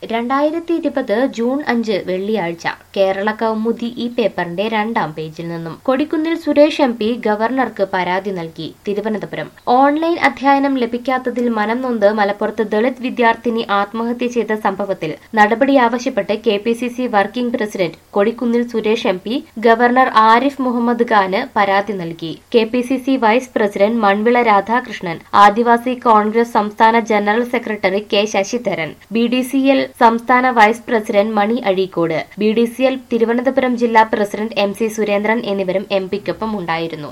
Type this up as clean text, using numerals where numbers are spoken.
2020 June 5 വെള്ളിയാഴ്ച കേരള കൗമുദി ഈ പേപ്പറിന്റെ 2-ാം പേജിൽ നിന്നും കൊടിക്കുന്നിൽ സുരേഷ് MP ഗവർണർക്ക് പരാതി നൽകി. തിരുവനന്തപുരം ഓൺലൈൻ അധ്യയനം ലഭിക്കാത്തതിൽ മനം നൊന്ത് മലപ്പുറത്ത് ദളിത് വിദ്യാർത്ഥിനി ആത്മഹത്യ ചെയ്ത സംഭവത്തിൽ നടപടി ആവശ്യപ്പെട്ട് KPCC working president Kodikunnil Suresh MP governor Arif Muhammad ഖാന് പരാതി നൽകി. KPCC vice president Manvila Radhakrishnan, Adivasi Congress സംസ്ഥാന general secretary K Sasidharan, BDCL സംസ്ഥാന vice president Mani Azhikode, BDCL Thiruvananthapuram ജില്ലാ പ്രസിഡന്റ് MC സുരേന്ദ്രൻ എന്നിവരും MPക്കൊപ്പം ഉണ്ടായിരുന്നു.